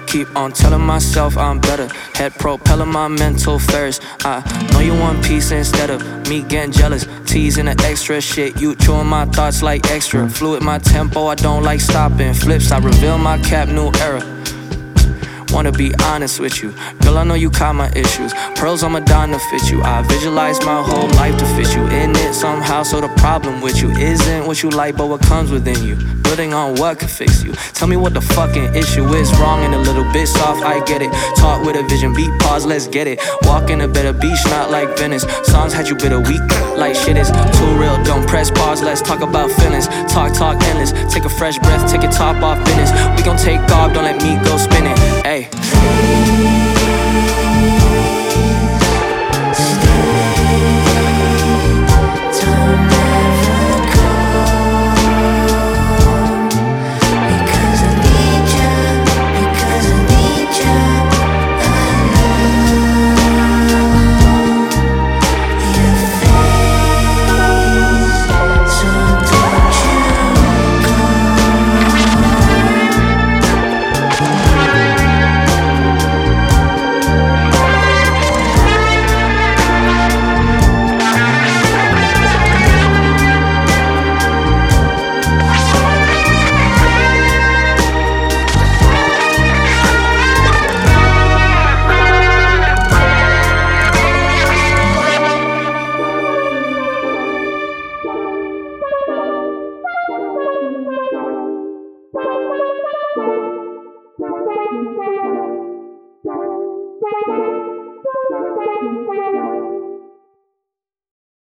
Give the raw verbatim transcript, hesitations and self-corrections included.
Keep on telling myself I'm better. Head propelling my mental fares. I know you want peace instead of me getting jealous. Teasing the extra shit, you chewing my thoughts like extra. Fluid my tempo, I don't like stopping. Flips, I reveal my cap, new era. Wanna be honest with you, girl, I know you caught my issues. Pearls on Madonna fit you. I visualize my whole life to fit you in it somehow. So the problem with you isn't what you like, but what comes within you. Building on what could fix you. Tell me what the fucking issue is. Wrong and a little bit soft, I get it. Talk with a vision, beat pause, let's get it. Walk in a better beach, not like Venice. Songs had you bitter weak, like shit is too real. Don't press pause, let's talk about feelings. Talk, talk endless, take a fresh breath, take your top off business. We gon' take off, don't let me go spinning. Ayy. Thank you.